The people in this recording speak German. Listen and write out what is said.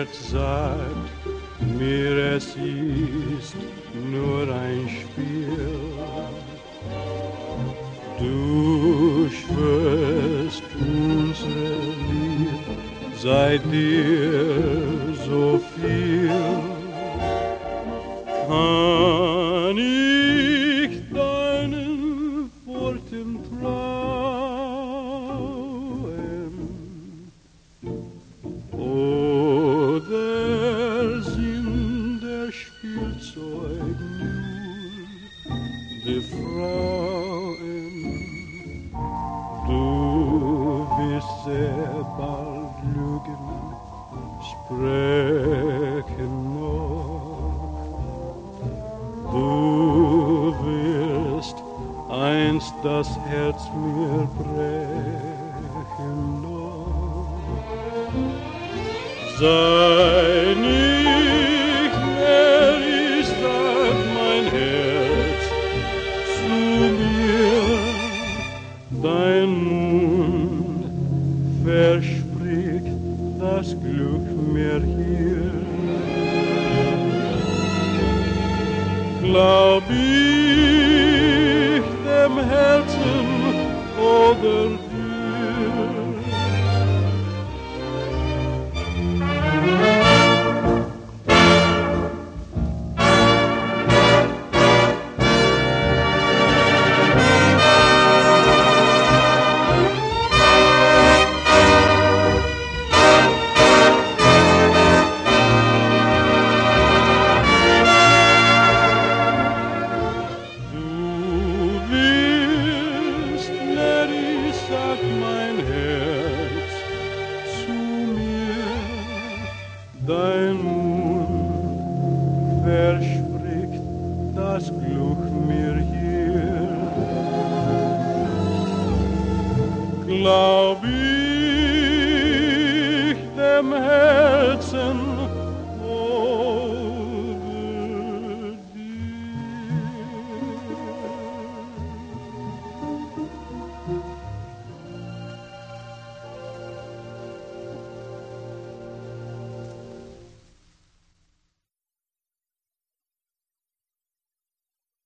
Herz sagt mir, es ist nur ein Spiel. Du schwörst unsere Liebe, seit dir so viel. Kann ich deinen Worten trauen? Oder sind der Spielzeug nur die Frauen? Du wirst sehr bald lügen, sprechen noch. Du wirst einst das Herz mir brechen noch. Sei nicht mehr, ich sag mein Herz zu mir, dein Mund verspricht das Glück mir hier. Glaub ich dem Herzen oder dir? Dein Mund verspricht das Glück mir hier. Glaub ich